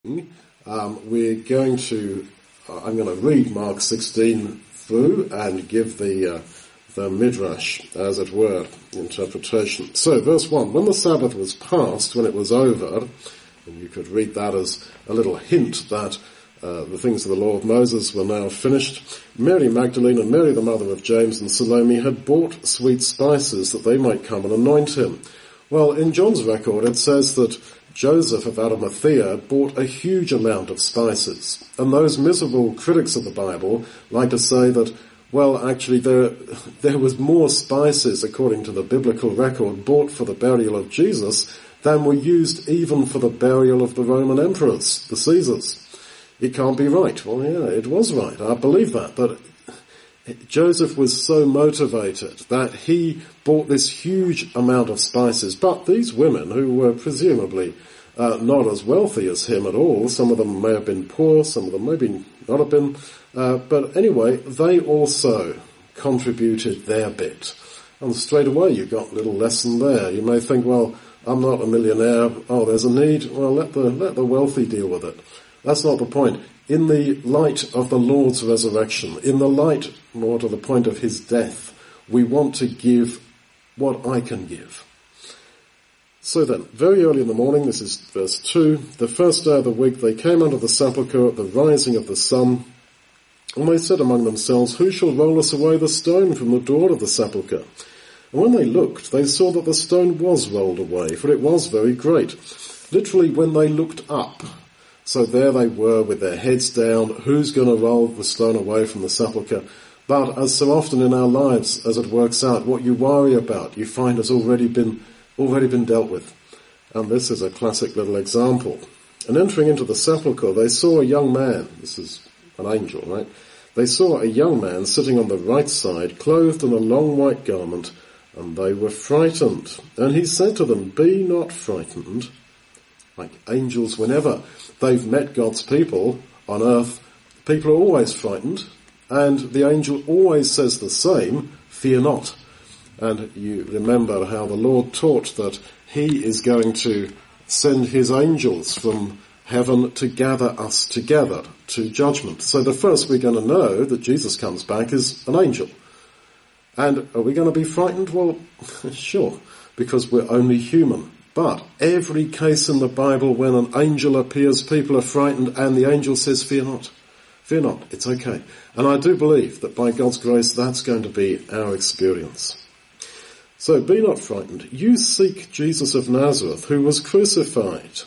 We're going to, I'm going to read Mark 16 through and give the midrash, as it were, interpretation. So, verse 1, when the Sabbath was past, when it was over, and you could read that as a little hint that the things of the law of Moses were now finished, Mary Magdalene and Mary the mother of James and Salome had bought sweet spices that they might come and anoint him. Well, in John's record it says that Joseph of Arimathea bought a huge amount of spices. And those miserable critics of the Bible like to say that, well, actually there was more spices, according to the biblical record, bought for the burial of Jesus than were used even for the burial of the Roman emperors, the Caesars. It can't be right. Well, yeah, it was right. I believe that. But Joseph was so motivated that he bought this huge amount of spices. But these women, who were presumably not as wealthy as him at all, some of them may have been poor, some of them maybe not have been, but anyway, they also contributed their bit. And straight away you got a little lesson there. You may think, well, I'm not a millionaire. Oh, there's a need. Well, let the wealthy deal with it. That's not the point. In the light of the Lord's resurrection, in the light, more to the point of his death, we want to give what I can give. So then, very early in the morning, this is verse 2, the first day of the week, they came unto the sepulchre at the rising of the sun, and they said among themselves, who shall roll us away the stone from the door of the sepulchre? And when they looked, they saw that the stone was rolled away, for it was very great. Literally, when they looked up, so there they were with their heads down, who's going to roll the stone away from the sepulchre? But as so often in our lives, as it works out, what you worry about, you find has already been dealt with. And this is a classic little example. And entering into the sepulchre, they saw a young man, this is an angel, right? They saw a young man sitting on the right side, clothed in a long white garment, and they were frightened. And he said to them, be not frightened. Like angels, whenever they've met God's people on earth, people are always frightened, and the angel always says the same, fear not. And you remember how the Lord taught that he is going to send his angels from heaven to gather us together to judgment. So the first we're going to know that Jesus comes back is an angel. And are we going to be frightened? Well, sure, because we're only human. But every case in the Bible when an angel appears, people are frightened, and the angel says, fear not. Fear not, it's okay. And I do believe that by God's grace, that's going to be our experience. So be not frightened. You seek Jesus of Nazareth, who was crucified.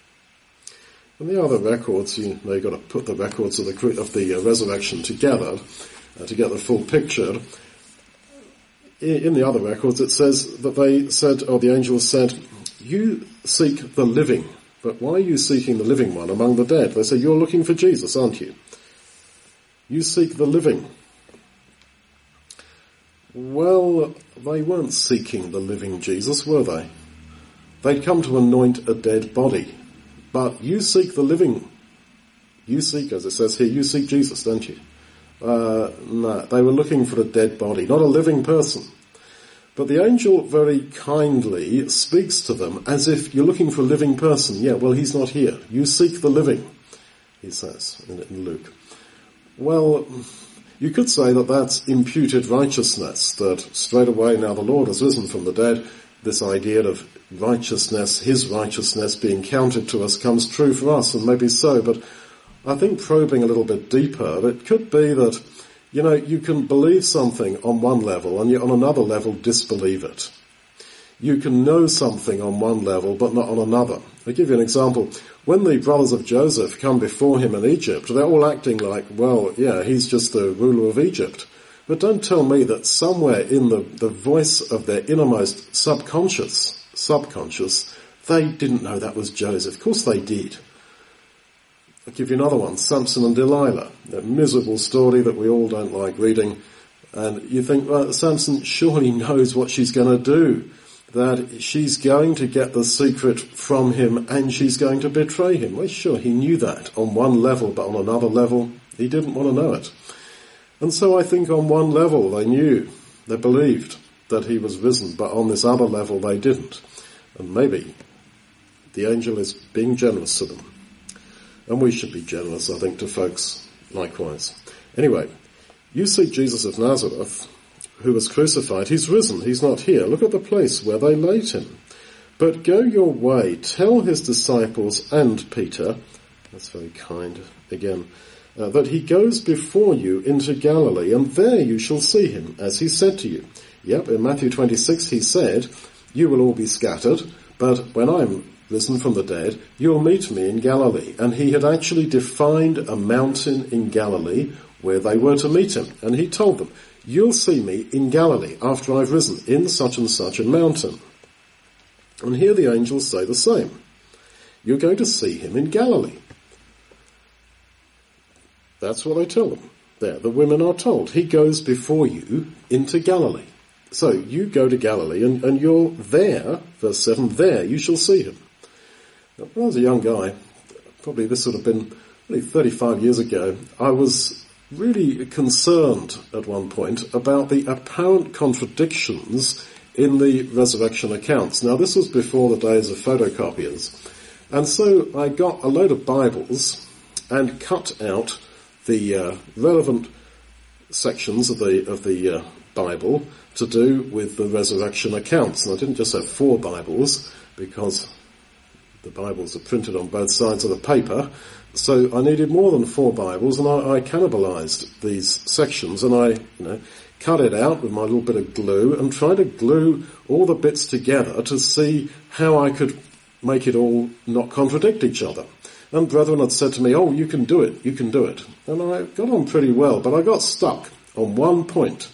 And the other records, you've got to put the records of the resurrection together to get the full picture. In the other records, it says that they said, or the angels said, you seek the living, but why are you seeking the living one among the dead? They say, you're looking for Jesus, aren't you? You seek the living. Well, they weren't seeking the living Jesus, were they? They'd come to anoint a dead body. But you seek the living. You seek, as it says here, you seek Jesus, don't you? No, they were looking for a dead body, not a living person. But the angel very kindly speaks to them as if you're looking for a living person. Yeah, well, he's not here. You seek the living, he says in Luke. Well, you could say that that's imputed righteousness, that straight away now the Lord has risen from the dead, this idea of righteousness, his righteousness being counted to us comes true for us, and maybe so. But I think probing a little bit deeper, it could be that you can believe something on one level and yet on another level disbelieve it. You can know something on one level but not on another. I'll give you an example. When the brothers of Joseph come before him in Egypt, they're all acting like, well, yeah, he's just the ruler of Egypt. But don't tell me that somewhere in the voice of their innermost subconscious, they didn't know that was Joseph. Of course they did. I'll give you another one, Samson and Delilah, that miserable story that we all don't like reading. And you think, well, Samson surely knows what she's going to do, that she's going to get the secret from him and she's going to betray him. Well, sure, he knew that on one level, but on another level, he didn't want to know it. And so I think on one level they knew, they believed that he was risen, but on this other level they didn't. And maybe the angel is being generous to them. And we should be generous, I think, to folks likewise. Anyway, you see Jesus of Nazareth, who was crucified. He's risen. He's not here. Look at the place where they laid him. But go your way. Tell his disciples and Peter, that's very kind again, that he goes before you into Galilee, and there you shall see him, as he said to you. Yep, in Matthew 26 he said, you will all be scattered, but when I'm risen from the dead, you'll meet me in Galilee. And he had actually defined a mountain in Galilee where they were to meet him. And he told them, you'll see me in Galilee after I've risen, in such and such a mountain. And here the angels say the same. You're going to see him in Galilee. That's what they tell them. There, the women are told, he goes before you into Galilee. So you go to Galilee and you're there, verse 7, there you shall see him. Now, when I was a young guy, probably this would have been really 35 years ago, I was really concerned at one point about the apparent contradictions in the resurrection accounts. Now this was before the days of photocopiers. And so I got a load of Bibles and cut out the relevant sections of the Bible to do with the resurrection accounts. And I didn't just have 4 Bibles, because the Bibles are printed on both sides of the paper. So I needed more than 4 Bibles, and I cannibalized these sections, and I cut it out with my little bit of glue and tried to glue all the bits together to see how I could make it all not contradict each other. And brethren had said to me, oh, you can do it. And I got on pretty well, but I got stuck on one point.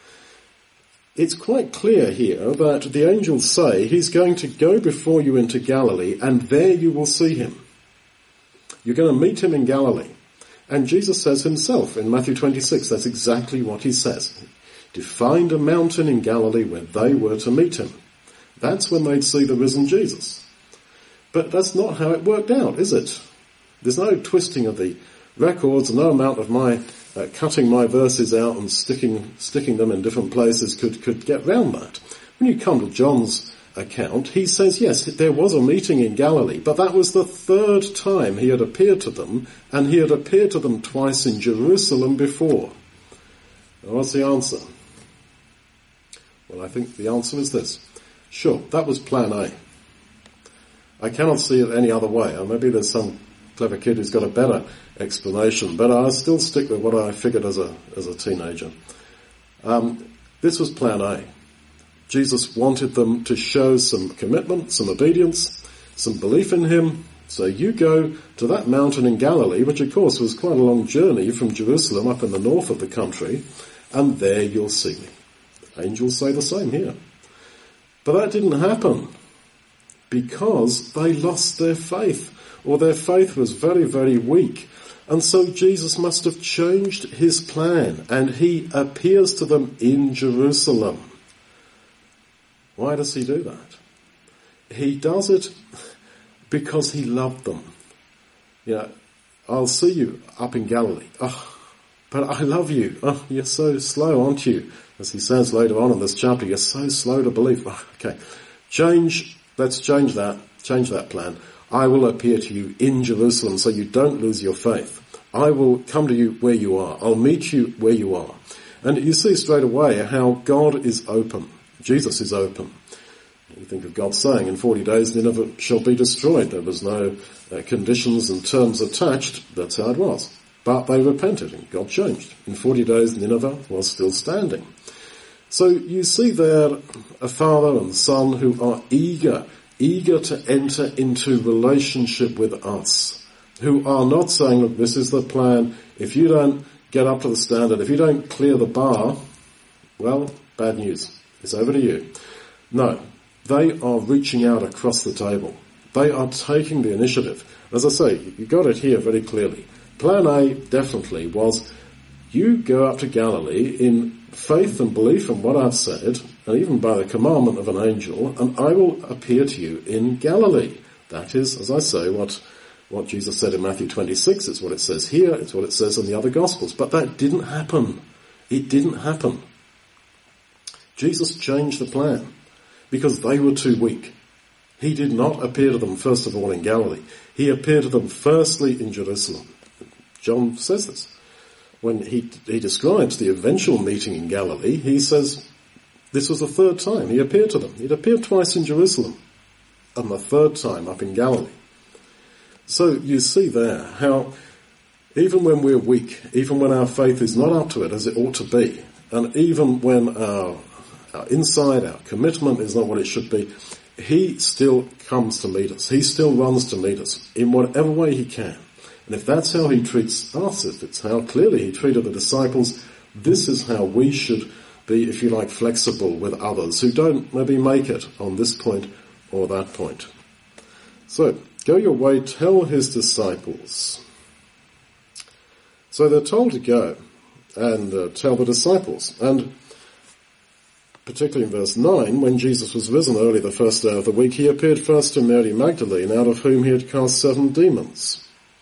It's quite clear here that the angels say he's going to go before you into Galilee, and there you will see him. You're going to meet him in Galilee. And Jesus says himself in Matthew 26, that's exactly what he says. Defined a mountain in Galilee where they were to meet him. That's when they'd see the risen Jesus. But that's not how it worked out, is it? There's no twisting of the records, no amount of my cutting my verses out and sticking them in different places could get round that. When you come to John's account, he says, yes, there was a meeting in Galilee, but that was the 3rd time he had appeared to them, and he had appeared to them twice in Jerusalem before. Now, what's the answer? Well, I think the answer is this. Sure, that was plan A. I cannot see it any other way. Or maybe there's some clever kid who's got a better explanation, but I'll still stick with what I figured as a teenager. This was plan A. Jesus wanted them to show some commitment, some obedience, some belief in him. So you go to that mountain in Galilee, which of course was quite a long journey from Jerusalem up in the north of the country, and there you'll see me. Angels say the same here. But that didn't happen because they lost their faith, or their faith was very, very weak. And so Jesus must have changed his plan, and he appears to them in Jerusalem. Why does he do that? He does it because he loved them. I'll see you up in Galilee. Oh, but I love you. Oh, you're so slow, aren't you? As he says later on in this chapter, you're so slow to believe. Oh, okay. Let's change that plan. I will appear to you in Jerusalem so you don't lose your faith. I will come to you where you are. I'll meet you where you are. And you see straight away how God is open. Jesus is open. You think of God saying, in 40 days Nineveh shall be destroyed. There was no conditions and terms attached. That's how it was. But they repented and God changed. In 40 days Nineveh was still standing. So you see there a father and son who are eager to enter into relationship with us, who are not saying, look, this is the plan. If you don't get up to the standard, if you don't clear the bar, well, bad news. It's over to you. No, they are reaching out across the table. They are taking the initiative. As I say, you got it here very clearly. Plan A definitely was, you go up to Galilee in faith and belief in what I've said, and even by the commandment of an angel, and I will appear to you in Galilee. That is, as I say, what Jesus said in Matthew 26. It's what it says here. It's what it says in the other Gospels. But that didn't happen. It didn't happen. Jesus changed the plan because they were too weak. He did not appear to them, first of all, in Galilee. He appeared to them firstly in Jerusalem. John says this. When he describes the eventual meeting in Galilee, he says this was the third time he appeared to them. He'd appeared twice in Jerusalem, and the third time up in Galilee. So you see there how even when we're weak, even when our faith is not up to it as it ought to be, and even when our inside, our commitment is not what it should be, he still comes to meet us. He still runs to meet us in whatever way he can. And if that's how he treats us, if it's how clearly he treated the disciples, this is how we should be, if you like, flexible with others who don't maybe make it on this point or that point. So, go your way, tell his disciples. So they're told to go and tell the disciples. And particularly in verse 9, when Jesus was risen early the first day of the week, he appeared first to Mary Magdalene, out of whom he had cast 7 demons.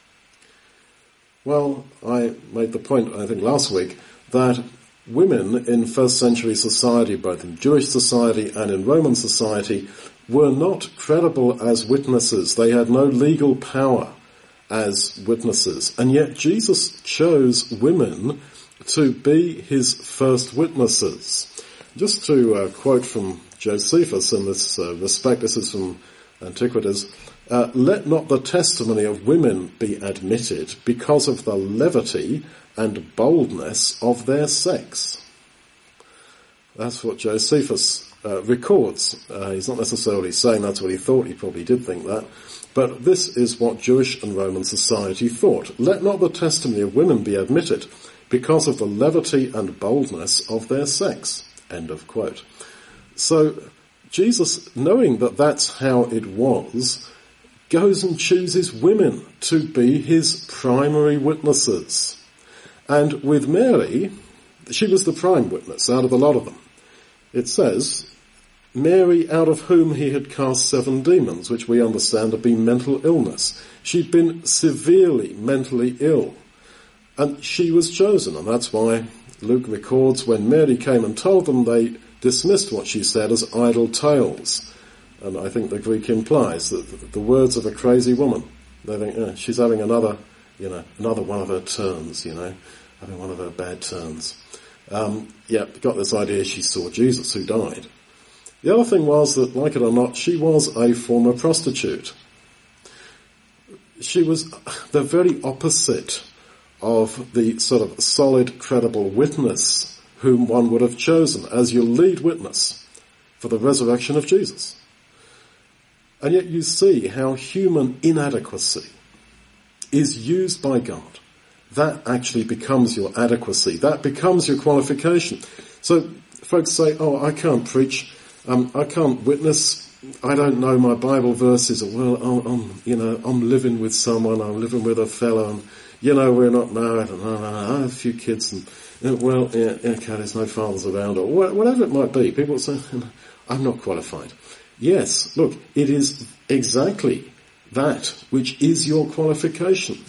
Well, I made the point, I think last week, that women in first century society, both in Jewish society and in Roman society, were not credible as witnesses. They had no legal power as witnesses. And yet Jesus chose women to be his first witnesses. Just to quote from Josephus in this respect, this is from Antiquities, let not the testimony of women be admitted because of the levity and boldness of their sex. That's what Josephus records. He's not necessarily saying that's what he thought. He probably did think that. But this is what Jewish and Roman society thought. Let not the testimony of women be admitted because of the levity and boldness of their sex. End of quote. So Jesus, knowing that that's how it was, goes and chooses women to be his primary witnesses. And with Mary, she was the prime witness out of a lot of them. It says, Mary, out of whom he had cast 7 demons, which we understand to be mental illness. She'd been severely mentally ill. And she was chosen, and that's why Luke records when Mary came and told them, they dismissed what she said as idle tales. And I think the Greek implies that the words of a crazy woman. They think, she's having another one of her turns, having one of her bad turns. Got this idea she saw Jesus who died. The other thing was that, like it or not, she was a former prostitute. She was the very opposite of the sort of solid, credible witness whom one would have chosen as your lead witness for the resurrection of Jesus. And yet you see how human inadequacy is used by God. That actually becomes your adequacy. That becomes your qualification. So folks say, I can't preach, I can't witness, I don't know my Bible verses, or I'm living with someone, I'm living with a fellow, and we're not married, and I have a few kids, and there's no fathers around, or whatever it might be. People say, I'm not qualified. Yes, look, it is exactly that which is your qualification.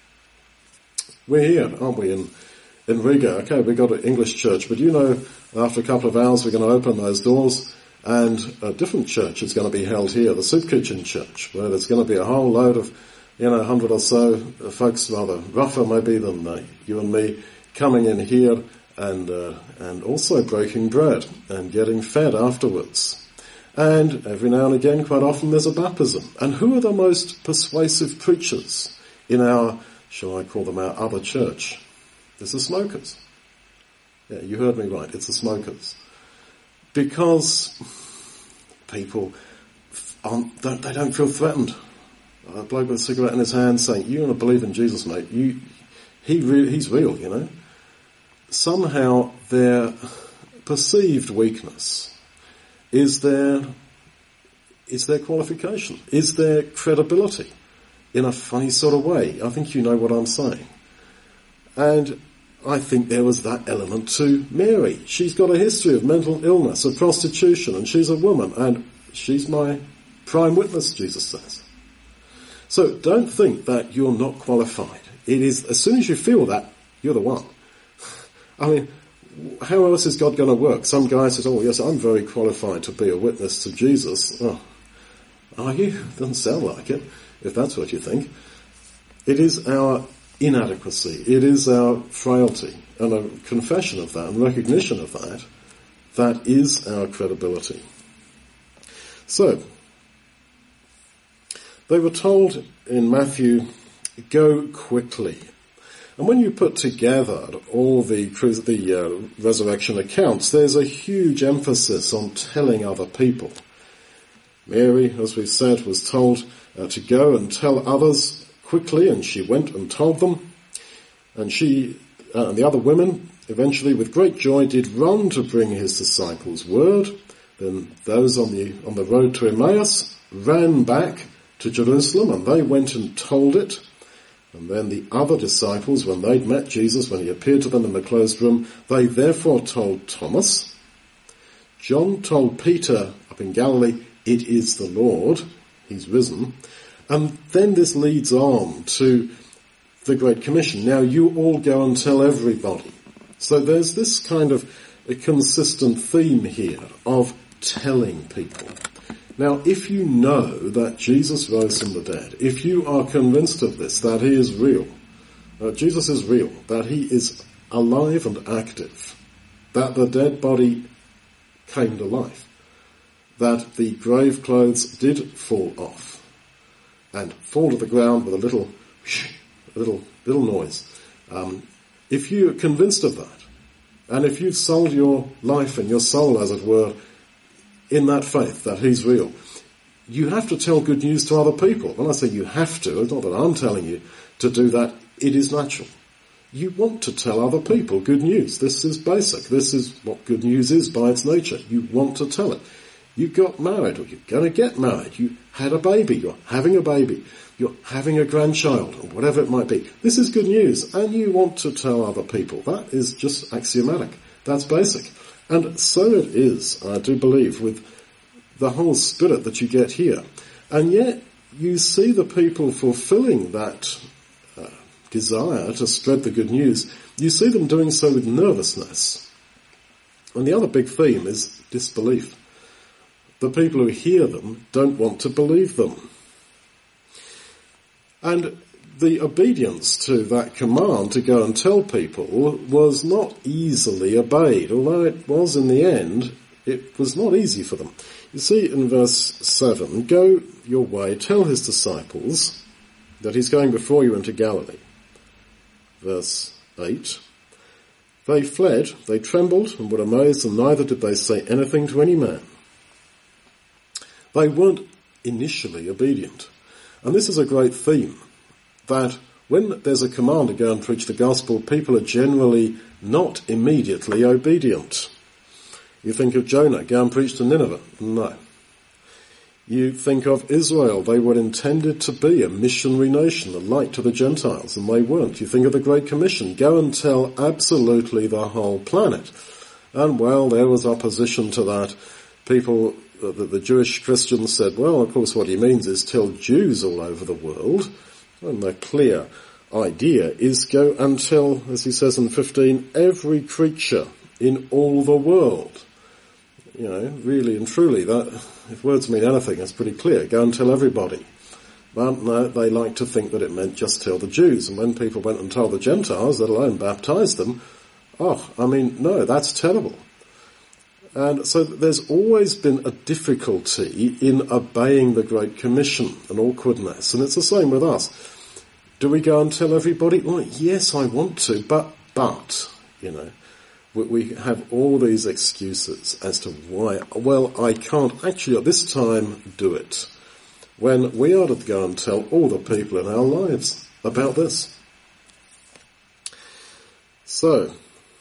We're here, aren't we, in Riga? Okay, we've got an English church, but after a couple of hours we're going to open those doors, and a different church is going to be held here, the Soup Kitchen Church, where there's going to be a whole load of 100 or so folks, rather rougher maybe than you and me, coming in here and also breaking bread and getting fed afterwards. And every now and again, quite often, there's a baptism. And who are the most persuasive preachers in our, shall I call them our other church? It's the smokers. Yeah, you heard me right, it's the smokers. Because people they don't feel threatened. A bloke with a cigarette in his hand saying, you want to believe in Jesus, mate, he's real, Somehow their perceived weakness is their qualification, is their credibility, in a funny sort of way. I think you know what I'm saying. And I think there was that element to Mary. She's got a history of mental illness, of prostitution, and she's a woman, and she's my prime witness, Jesus says. So don't think that you're not qualified. It is, as soon as you feel that, you're the one. I mean, how else is God going to work? Some guy says, yes, I'm very qualified to be a witness to Jesus. Oh, Are you? Doesn't sound like it, if that's what you think. It is our inadequacy. It is our frailty. And a confession of that and recognition of that, that is our credibility. So, they were told in Matthew, go quickly. And when you put together all the resurrection accounts, there's a huge emphasis on telling other people. Mary, as we said, was told to go and tell others quickly, and she went and told them. And she and the other women, eventually with great joy, did run to bring his disciples word. Then those on the road to Emmaus ran back to Jerusalem, and they went and told it. And then the other disciples, when they'd met Jesus, when he appeared to them in the closed room, they therefore told Thomas. John told Peter up in Galilee, it is the Lord, he's risen. And then this leads on to the Great Commission. Now you all go and tell everybody. So there's this kind of a consistent theme here of telling people. Now, if you know that Jesus rose from the dead, if you are convinced of this, that he is real, Jesus is real, that he is alive and active, that the dead body came to life, that the grave clothes did fall off and fall to the ground with a little noise. If you're convinced of that, and if you've sold your life and your soul, as it were, in that faith that he's real, you have to tell good news to other people. When I say you have to, it's not that I'm telling you to do that. It is natural. You want to tell other people good news. This is basic. This is what good news is by its nature. You want to tell it. You got married, or you're going to get married. You had a baby. You're having a baby. You're having a grandchild, or whatever it might be. This is good news, and you want to tell other people. That is just axiomatic. That's basic. And so it is, I do believe, with the whole spirit that you get here. And yet, you see the people fulfilling that desire to spread the good news. You see them doing so with nervousness. And the other big theme is disbelief. The people who hear them don't want to believe them. And the obedience to that command to go and tell people was not easily obeyed, although it was in the end, it was not easy for them. You see in verse 7, go your way, tell his disciples that he's going before you into Galilee. Verse 8, they fled, they trembled and were amazed, and neither did they say anything to any man. They weren't initially obedient. And this is a great theme, that when there's a command to go and preach the gospel, people are generally not immediately obedient. You think of Jonah, go and preach to Nineveh. No. You think of Israel, they were intended to be a missionary nation, a light to the Gentiles, and they weren't. You think of the Great Commission, go and tell absolutely the whole planet. And well, there was opposition to that. People, the Jewish Christians said, well, of course what he means is tell Jews all over the world. And the clear idea is go and tell, as he says in 15, every creature in all the world. You know, really and truly, that, if words mean anything, that's pretty clear. Go and tell everybody. But no, they like to think that it meant just tell the Jews. And when people went and told the Gentiles, let alone baptized them, no, that's terrible. And so there's always been a difficulty in obeying the Great Commission, an awkwardness. And it's the same with us. Do we go and tell everybody? Well, yes, I want to, but, you know, we have all these excuses as to why, well, I can't actually at this time do it. When we ought to go and tell all the people in our lives about this. So,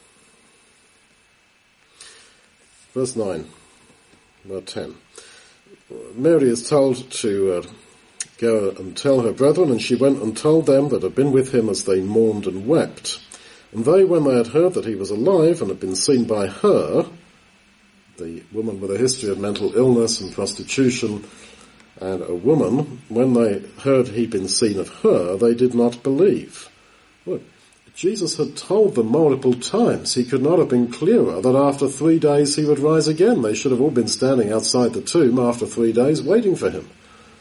verse 9, verse 10. Mary is told to go and tell her brethren, and she went and told them that had been with him as they mourned and wept. And they, when they had heard that he was alive and had been seen by her, the woman with a history of mental illness and prostitution, and a woman, when they heard he'd been seen of her, they did not believe. Look, Jesus had told them multiple times. He could not have been clearer that after 3 days he would rise again. They should have all been standing outside the tomb after 3 days waiting for him.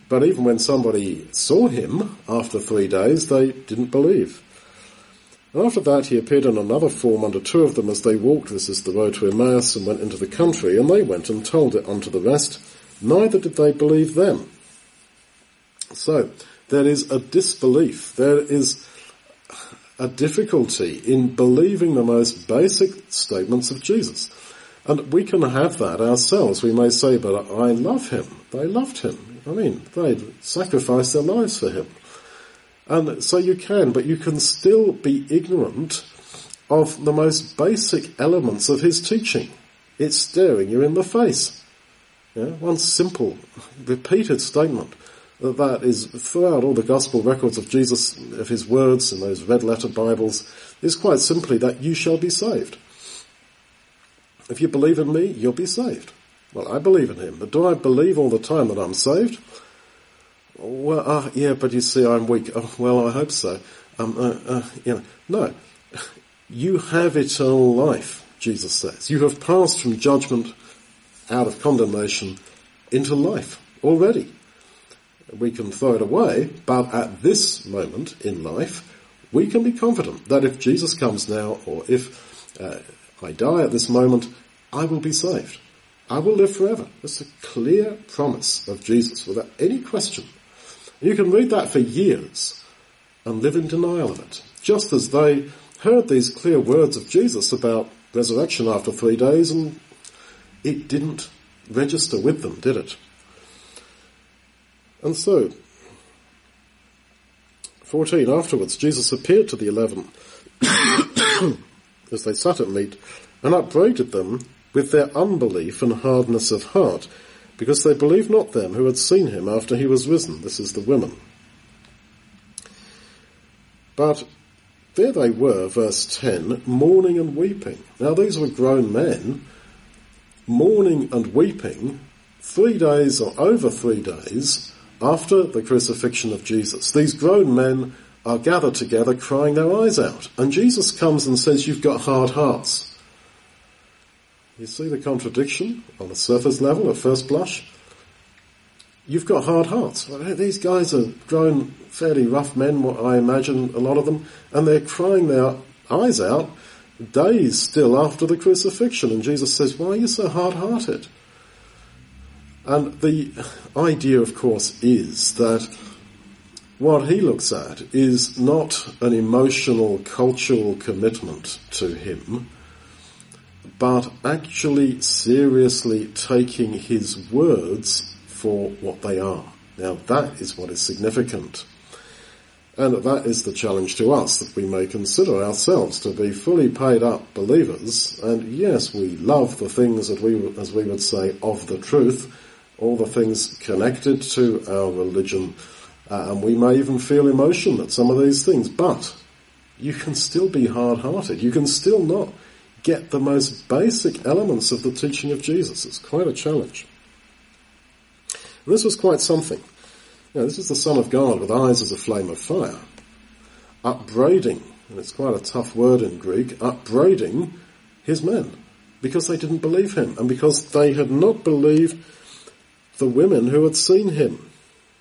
But even when somebody saw him after 3 days, they didn't believe. And after that he appeared in another form unto two of them as they walked, this is the road to Emmaus, and went into the country, and they went and told it unto the rest, neither did they believe them. So, there is a disbelief, there is a difficulty in believing the most basic statements of Jesus. And we can have that ourselves. We may say, but I love him. They loved him. I mean, they sacrificed their lives for him. And so you can, but you can still be ignorant of the most basic elements of his teaching. It's staring you in the face. Yeah? One simple, repeated statement that is throughout all the gospel records of Jesus, of his words in those red letter Bibles, is quite simply that you shall be saved. If you believe in me, you'll be saved. Well, I believe in him, but do I believe all the time that I'm saved? Well, yeah, but you see, I'm weak. Oh, well, I hope so. No. You have eternal life, Jesus says. You have passed from judgment out of condemnation into life already. We can throw it away, but at this moment in life, we can be confident that if Jesus comes now, or if I die at this moment, I will be saved. I will live forever. That's a clear promise of Jesus without any question. You can read that for years and live in denial of it. Just as they heard these clear words of Jesus about resurrection after 3 days, and it didn't register with them, did it? And so, 14, afterwards, Jesus appeared to the 11 as they sat at meat, and upbraided them with their unbelief and hardness of heart, because they believed not them who had seen him after he was risen. This is the women. But there they were, verse 10, mourning and weeping. Now these were grown men, mourning and weeping 3 days or over 3 days after the crucifixion of Jesus. These grown men are gathered together crying their eyes out. And Jesus comes and says, you've got hard hearts. You see the contradiction on the surface level at first blush? You've got hard hearts. These guys are grown fairly rough men, what I imagine, a lot of them, and they're crying their eyes out days still after the crucifixion. And Jesus says, why are you so hard-hearted? And the idea, of course, is that what he looks at is not an emotional, cultural commitment to him, but actually seriously taking his words for what they are. Now that is what is significant. And that is the challenge to us, that we may consider ourselves to be fully paid up believers. And yes, we love the things that as we would say, of the truth, all the things connected to our religion. And we may even feel emotion at some of these things. But you can still be hard-hearted. You can still not get the most basic elements of the teaching of Jesus. It's quite a challenge. And this was quite something. Now, this is the Son of God with eyes as a flame of fire, upbraiding, and it's quite a tough word in Greek, upbraiding his men, because they didn't believe him, and because they had not believed the women who had seen him.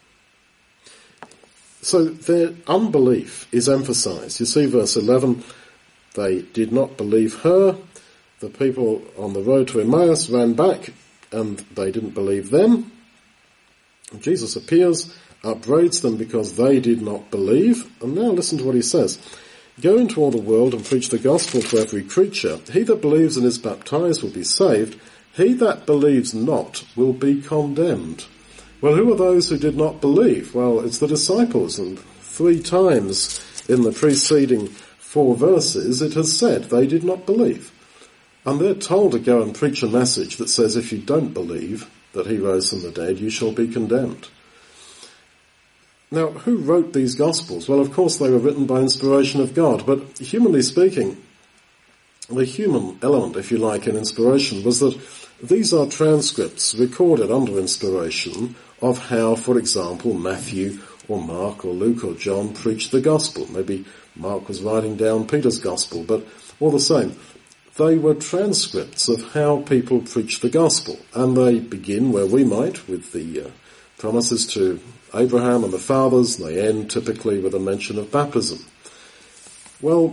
So their unbelief is emphasized. You see verse 11, they did not believe her. The people on the road to Emmaus ran back, and they didn't believe them. Jesus appears, upbraids them because they did not believe. And now listen to what he says. Go into all the world and preach the gospel to every creature. He that believes and is baptized will be saved. He that believes not will be condemned. Well, who are those who did not believe? Well, it's the disciples, and 3 times in the preceding 4 verses it has said they did not believe. And they're told to go and preach a message that says if you don't believe that he rose from the dead, you shall be condemned. Now, who wrote these Gospels? Well, of course they were written by inspiration of God, but humanly speaking, the human element, if you like, in inspiration was that these are transcripts recorded under inspiration of how, for example, Matthew or Mark or Luke or John preached the Gospel. Maybe Mark was writing down Peter's Gospel, but all the same, they were transcripts of how people preach the Gospel. And they begin where we might, with the promises to Abraham and the fathers, and they end typically with a mention of baptism. Well,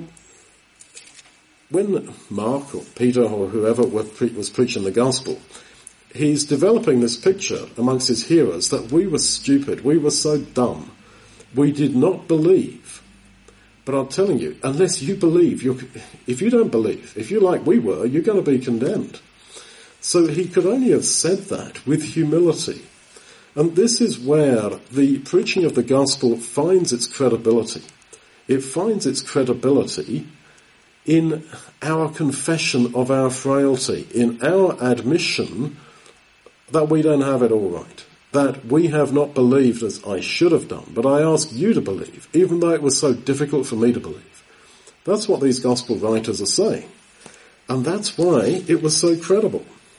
when Mark or Peter or whoever was preaching the gospel, he's developing this picture amongst his hearers that we were stupid, we were so dumb, we did not believe. But I'm telling you, unless you believe, if you don't believe, if you're like we were, you're going to be condemned. So he could only have said that with humility. And this is where the preaching of the gospel finds its credibility. It finds its credibility in our confession of our frailty, in our admission that we don't have it all right, that we have not believed as I should have done, but I ask you to believe, even though it was so difficult for me to believe. That's what these gospel writers are saying. And that's why it was so credible.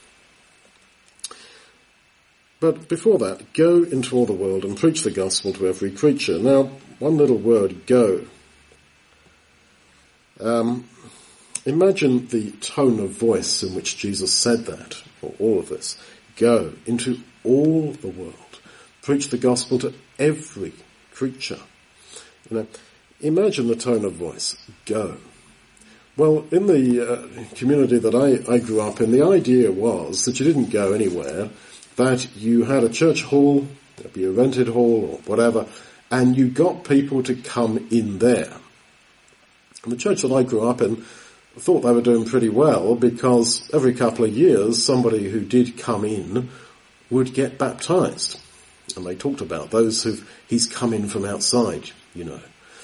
But before that, go into all the world and preach the gospel to every creature. Now, one little word, go. Imagine the tone of voice in which Jesus said that, or all of this. Go into all the world. Preach the gospel to every creature. Imagine the tone of voice. Go. Well, in the community that I grew up in, the idea was that you didn't go anywhere, that you had a church hall, it'd be a rented hall or whatever, and you got people to come in there. And the church that I grew up in thought they were doing pretty well because every couple of years somebody who did come in would get baptized. And they talked about those he's come in from outside, you know.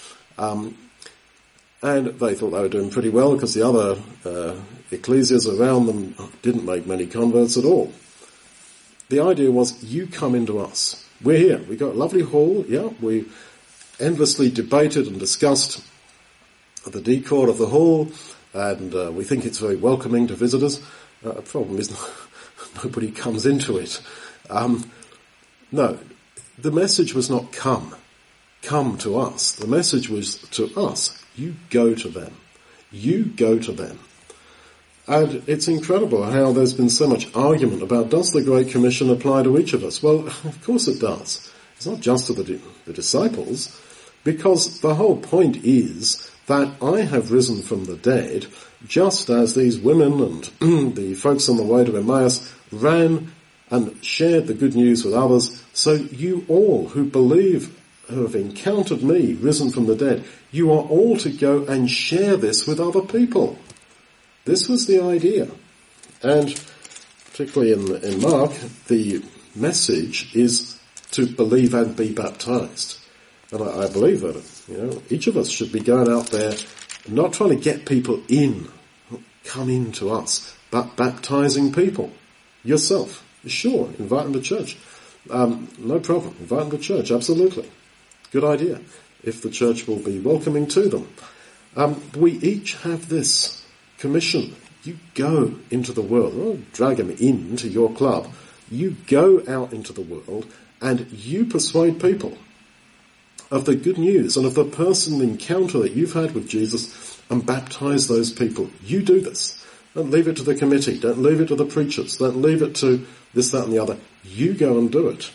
And they thought they were doing pretty well because the other ecclesias around them didn't make many converts at all. The idea was, you come into us. We're here. We've got a lovely hall, yeah. We endlessly debated and discussed the decor of the hall, and we think it's very welcoming to visitors. The problem is nobody comes into it. No, the message was not come to us. The message was to us, you go to them. You go to them. And it's incredible how there's been so much argument about, does the Great Commission apply to each of us? Well, of course it does. It's not just to the disciples, because the whole point is that I have risen from the dead, just as these women and the folks on the way to Emmaus ran and shared the good news with others. So you all who believe, who have encountered me, risen from the dead, you are all to go and share this with other people. This was the idea. And particularly in Mark, the message is to believe and be baptized. And I believe that, each of us should be going out there, not trying to get people in, come into us, but baptizing people. Yourself. Sure, invite them to church. No problem. Invite them to church, absolutely. Good idea. If the church will be welcoming to them. We each have this commission. You go into the world. Don't drag them into your club. You go out into the world and you persuade people of the good news and of the personal encounter that you've had with Jesus and baptize those people. You do this. Don't leave it to the committee. Don't leave it to the preachers. Don't leave it to this, that and the other. You go and do it.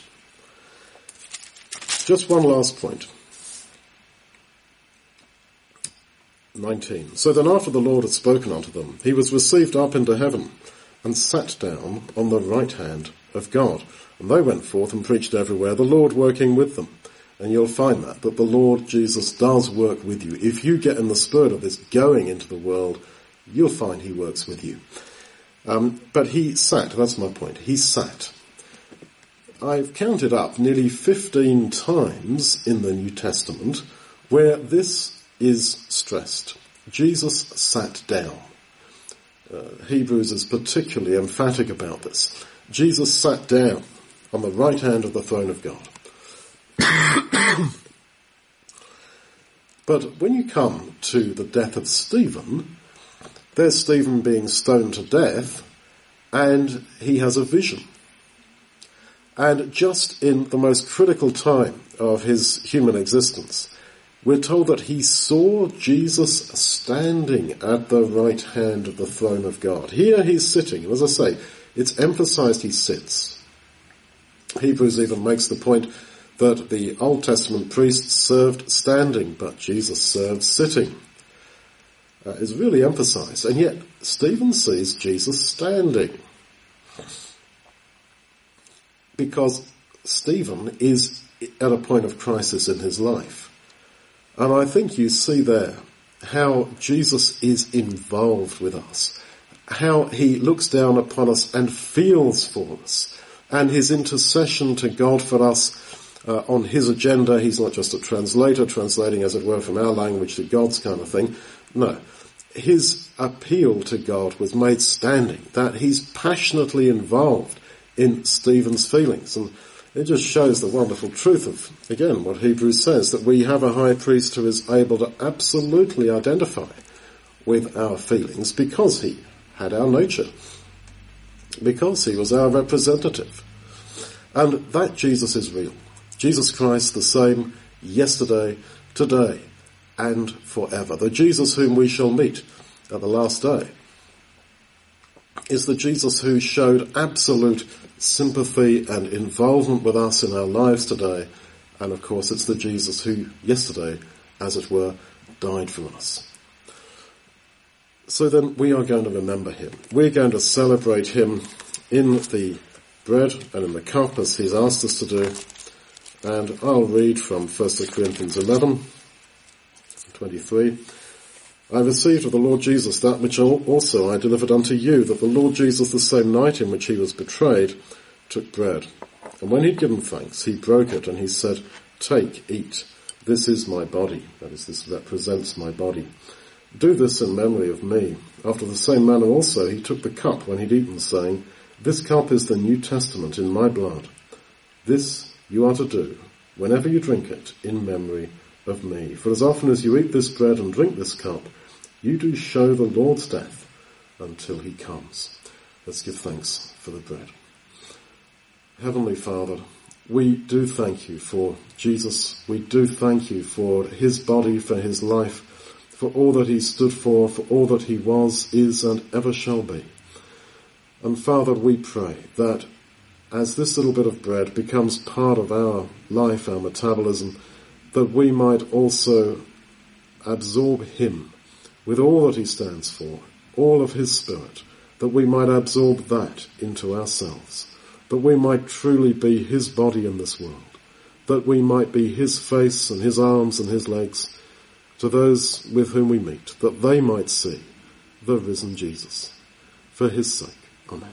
Just one last point. 19. So then after the Lord had spoken unto them, he was received up into heaven and sat down on the right hand of God. And they went forth and preached everywhere, the Lord working with them. And you'll find that the Lord Jesus does work with you. If you get in the spirit of this going into the world, you'll find he works with you. But he sat, that's my point, he sat. I've counted up nearly 15 times in the New Testament where this is stressed. Jesus sat down. Hebrews is particularly emphatic about this. Jesus sat down on the right hand of the throne of God. But when you come to the death of Stephen, there's Stephen being stoned to death, and he has a vision. And just in the most critical time of his human existence, we're told that he saw Jesus standing at the right hand of the throne of God. Here he's sitting, and as I say, it's emphasized he sits. Hebrews even makes the point that the Old Testament priests served standing, but Jesus served sitting. Is really emphasised. And yet, Stephen sees Jesus standing. Because Stephen is at a point of crisis in his life. And I think you see there how Jesus is involved with us, how he looks down upon us and feels for us, and his intercession to God for us on his agenda. He's not just a translator, translating as it were from our language to God's kind of thing. No. His appeal to God was made standing, that he's passionately involved in Stephen's feelings. And it just shows the wonderful truth of, again, what Hebrews says, that we have a high priest who is able to absolutely identify with our feelings because he had our nature, because he was our representative. And that Jesus is real. Jesus Christ the same yesterday, today, and forever. The Jesus whom we shall meet at the last day is the Jesus who showed absolute sympathy and involvement with us in our lives today. And of course it's the Jesus who yesterday, as it were, died for us. So then we are going to remember him. We're going to celebrate him in the bread and in the cup as he's asked us to do. And I'll read from 1 Corinthians 11:23. I received of the Lord Jesus that which also I delivered unto you, that the Lord Jesus, the same night in which he was betrayed, took bread. And when he'd given thanks, he broke it, and he said, Take, eat, this is my body. That is, this represents my body. Do this in memory of me. After the same manner also he took the cup when he'd eaten, saying, This cup is the New Testament in my blood. This you are to do, whenever you drink it, in memory of me. For as often as you eat this bread and drink this cup, you do show the Lord's death until he comes. Let's give thanks for the bread. Heavenly Father, we do thank you for Jesus. We do thank you for his body, for his life, for all that he stood for all that he was, is, and ever shall be. And Father, we pray that as this little bit of bread becomes part of our life, our metabolism, that we might also absorb him with all that he stands for, all of his spirit, that we might absorb that into ourselves, that we might truly be his body in this world, that we might be his face and his arms and his legs to those with whom we meet, that they might see the risen Jesus. For his sake. Amen.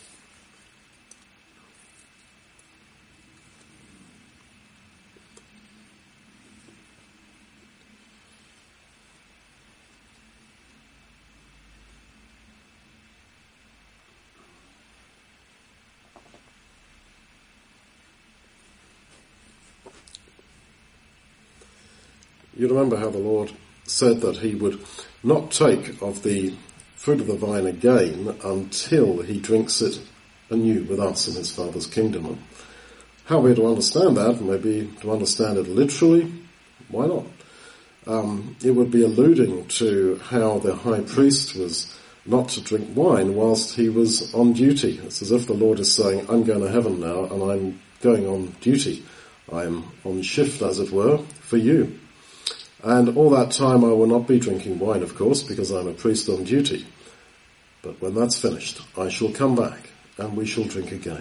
You remember how the Lord said that he would not take of the fruit of the vine again until he drinks it anew with us in his Father's kingdom. And how we're to understand that, maybe to understand it literally, why not? It would be alluding to how the high priest was not to drink wine whilst he was on duty. It's as if the Lord is saying, I'm going to heaven now and I'm going on duty. I'm on shift, as it were, for you. And all that time I will not be drinking wine, of course, because I'm a priest on duty. But when that's finished, I shall come back and we shall drink again.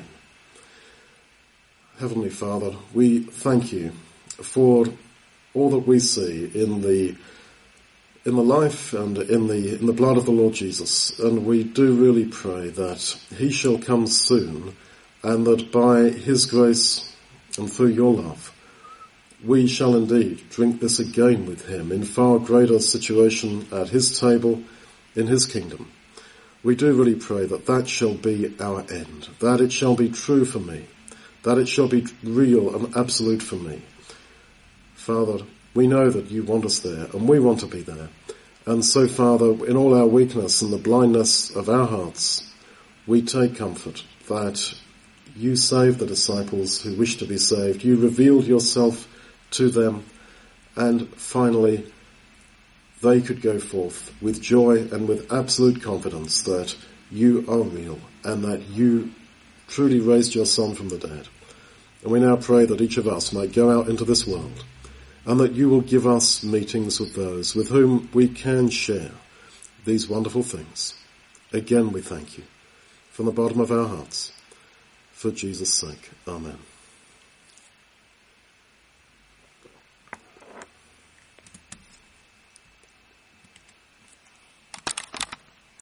Heavenly Father, we thank you for all that we see in the life and in the blood of the Lord Jesus. And we do really pray that he shall come soon and that by his grace and through your love, we shall indeed drink this again with him in far greater situation at his table in his kingdom. We do really pray that that shall be our end, that it shall be true for me, that it shall be real and absolute for me. Father, we know that you want us there and we want to be there. And so, Father, in all our weakness and the blindness of our hearts, we take comfort that you saved the disciples who wished to be saved. You revealed yourself to them, and finally they could go forth with joy and with absolute confidence that you are real and that you truly raised your Son from the dead. And we now pray that each of us might go out into this world and that you will give us meetings with those with whom we can share these wonderful things. Again, we thank you from the bottom of our hearts. For Jesus' sake. Amen.